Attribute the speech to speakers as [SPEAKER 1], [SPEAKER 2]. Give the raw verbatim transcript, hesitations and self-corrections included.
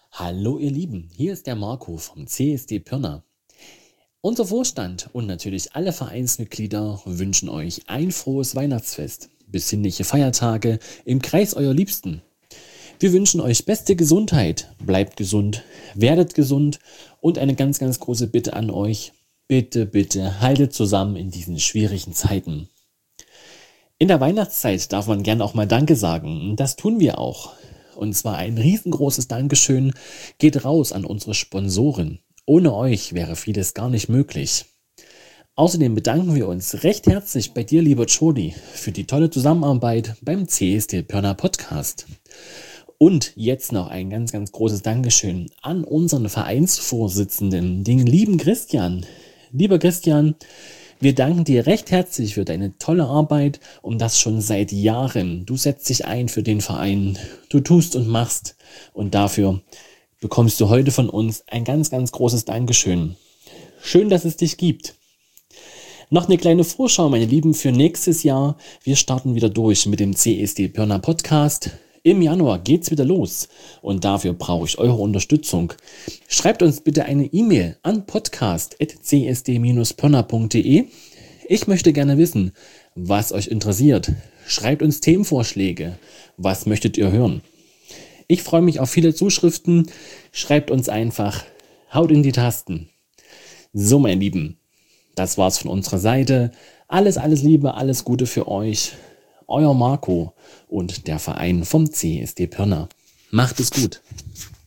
[SPEAKER 1] Hallo ihr Lieben, hier ist der Marco vom C S D Pirna. Unser Vorstand und natürlich alle Vereinsmitglieder wünschen euch ein frohes Weihnachtsfest, besinnliche Feiertage im Kreis eurer Liebsten. Wir wünschen euch beste Gesundheit, bleibt gesund, werdet gesund und eine ganz, ganz große Bitte an euch. Bitte, bitte haltet zusammen in diesen schwierigen Zeiten. In der Weihnachtszeit darf man gern auch mal Danke sagen. Das tun wir auch. Und zwar ein riesengroßes Dankeschön geht raus an unsere Sponsoren. Ohne euch wäre vieles gar nicht möglich. Außerdem bedanken wir uns recht herzlich bei dir, lieber Jody, für die tolle Zusammenarbeit beim C S D Pirna Podcast. Und jetzt noch ein ganz, ganz großes Dankeschön an unseren Vereinsvorsitzenden, den lieben Christian. Lieber Christian, wir danken dir recht herzlich für deine tolle Arbeit und das schon seit Jahren. Du setzt dich ein für den Verein, du tust und machst und dafür bekommst du heute von uns ein ganz, ganz großes Dankeschön. Schön, dass es dich gibt. Noch eine kleine Vorschau, meine Lieben, für nächstes Jahr. Wir starten wieder durch mit dem C S D Pirna Podcast. Im Januar geht's wieder los und dafür brauche ich eure Unterstützung. Schreibt uns bitte eine E-Mail an podcast at c s d dash pirna punkt d e. Ich möchte gerne wissen, was euch interessiert. Schreibt uns Themenvorschläge. Was möchtet ihr hören? Ich freue mich auf viele Zuschriften. Schreibt uns einfach. Haut in die Tasten. So, meine Lieben, das war's von unserer Seite. Alles, alles Liebe, alles Gute für euch. Euer Marco und der Verein vom C S D Pirna. Macht es gut.